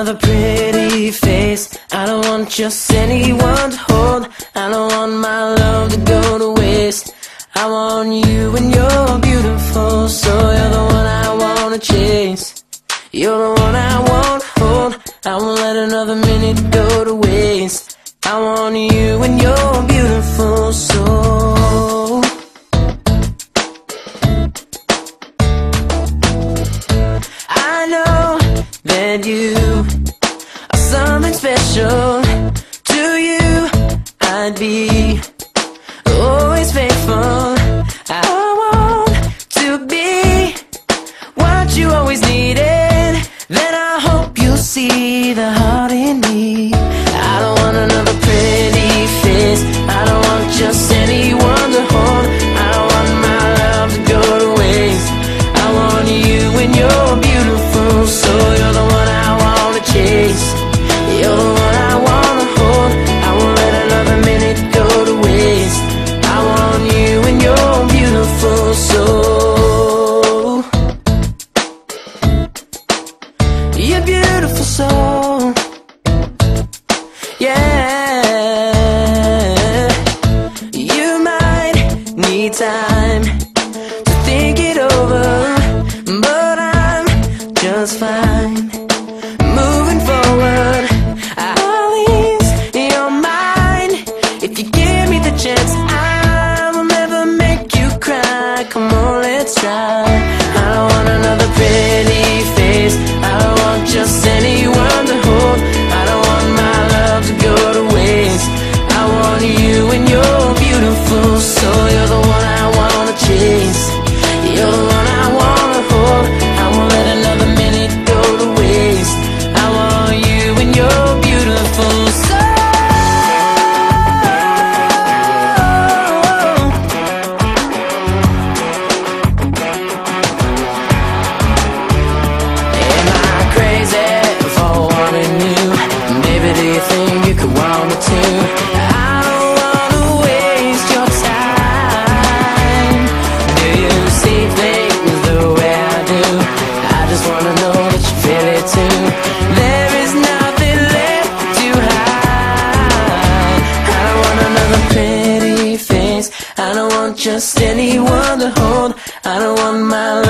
another pretty face. I don't want just anyone to hold. I don't want my love to go to waste. I want you and you're beautiful, so you're the one I wanna chase. You're the one I won't hold. I won't let another minute go to waste. I want you and you're beautiful, so I know that you are something special. To you I'd be always faithful. I want to be what you always needed. Then I hope you'll see the heart in me. I don't want another pretty face. I don't want just anyone to hold. I don't want my love to go to waste. I want you and you're beautiful, so you're the one I wanna chase. You're the one I wanna hold. I won't let another minute go to waste. I want you and you're beautiful, so you're beautiful, so yeah. You might need time to think it over, but I'm just fine moving forward. I'll ease your mind if you give me the chance. I will never make you cry. Come on, let's try. I don't want another pretty face. I don't want just anyone to hold. I don't want my love to go to waste. I want you and you're beautiful, so you're the one I wanna chase. You're the one I wanna hold. I won't let another minute go to waste. I want you and you're beautiful, so am I crazy for wanting you? Maybe do you think you could want me too? I don't wanna waste your time. Do you see things the way I do? I just wanna know that you feel it too. There is nothing left to hide. I don't want another pretty face. I don't want just anyone to hold. I don't want my